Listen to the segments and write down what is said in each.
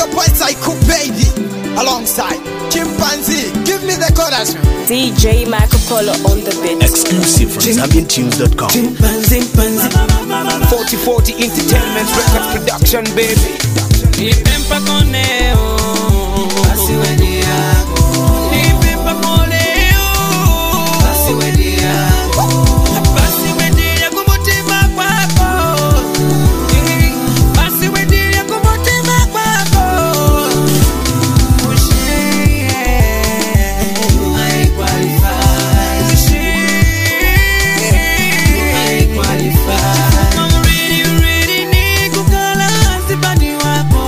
your boy Psycho Baby alongside Chimpanzee. Give me the chorus. DJ Marco Polo on the beat. Exclusive from ZambianTunes.com. Chimpanzee, 4040 Entertainment Record Production, baby. Nipempa koneo asiwedi yako. Nipempa koneo asiwedi yako. Asiwedi yako mutima kwako. Asiwedi yako mutima kwako. I qualify. I qualify. I'm ready, nikukala sipandi wako.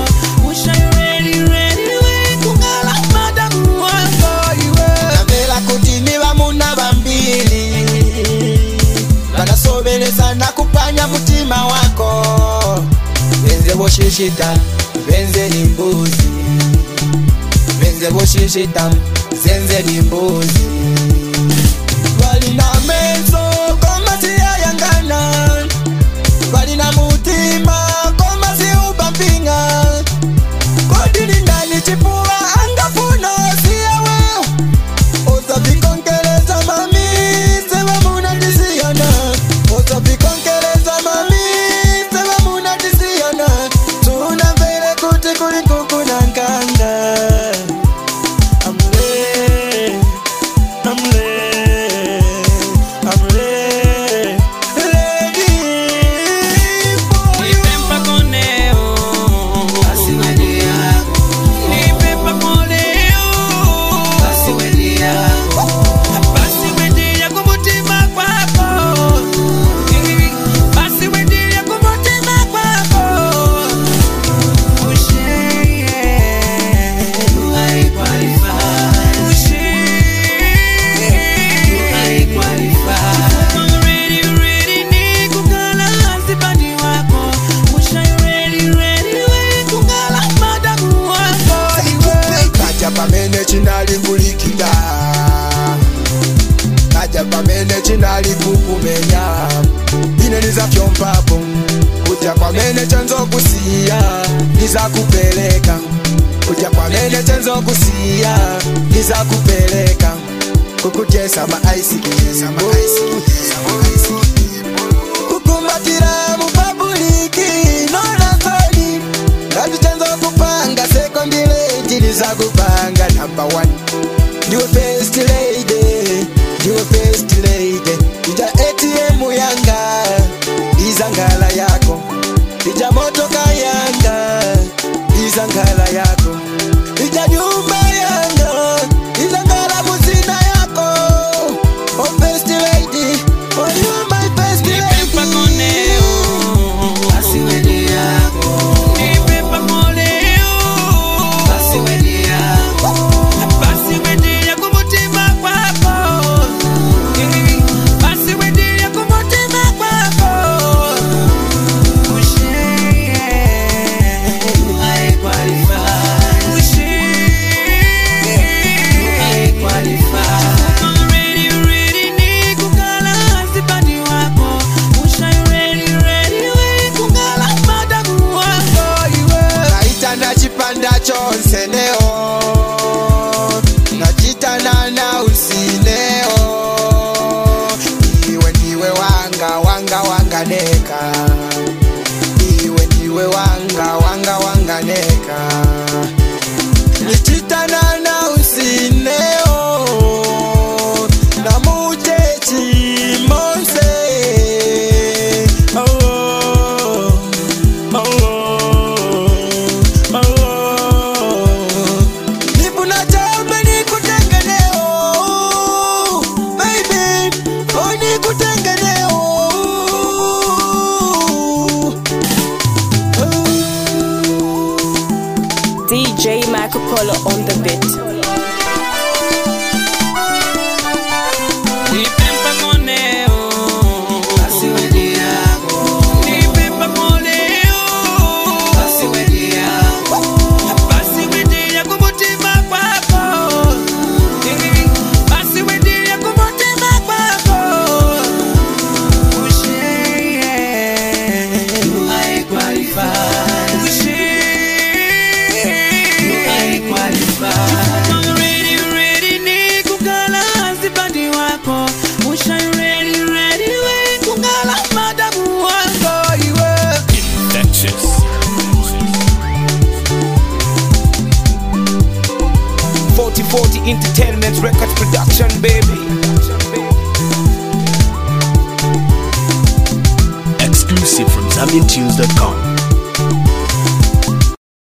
Sana kupanya mutima wako. Benze boshishita, benze ni mbuzi. Benze boshishita, zenze ni mbuzi. Walina menso koma siya yangana. Walina mutima koma si ubampinga. Kodini ndani chipua angafuna siya weo. Oza vikongeleza mami, sewa muna disiana. Oza vikongeleza mami, sewa muna disiana. Tuna vele kuti kuliku kuna nkanda. I'm ready, I'm ready, I'm ready, ready for you. Nipempa koneo asiwedi yako. Nipempa koneo asiwedi yako. Asiwedi yako mutima kwako. Asiwedi yako mutima kwako. I qualify. I qualify. I'm ready, nikukala sipandi wako. Ready, kungala madamu wako. Kaja pamene chinali kulikida. Kaja pamene chinali kukumenya. Ine niza fyompapo. Kuja pamene chanzo kusiya. Niza kupeleka. Kuja pamene chanzo kusiya. Niza kupeleka. Kukutesa maisi. Kukumbatira mupabuliki. Nona koni. Ngati chanzo kupanga second lady. Niza kupanga number one. You first lady. You first lady. Ija ATM yanga. Iza ngala yako. Ija motoka yanga. Iza ngala yako. Ija nyumba yanga. Iza ngala muzina yako. Oh first lady. Oh you my first lady. Nipempa koneo asiwedi yako. Nipempa koneo asiwedi yako. Asiwedi yako mutima kwako. Asiwedi yako mutima kwako. I qualify. I qualify. I'm ready, nikukala sipandi wako. Ready, kungala madamu wako. Naita na chipanda chonse neo. Nachitana na usineo. Iwe ndiwe wanga neka. Iwe ndiwe wanga neka. Nichitana na usineo. Na muchechi monse. Oh, oh, oh, oh. Nipuna chame nikutengeneo. Baby, oh nikutengeneo. DJ Marco Polo on the beat. Nipempa koneo asiwedi yako. Nipempa koneo asiwedi yako. Asiwedi yako mutima kwako. Asiwedi yako mutima kwako. I qualify. 40 Entertainment Records Production, baby. Exclusive from ZambianTunes.com.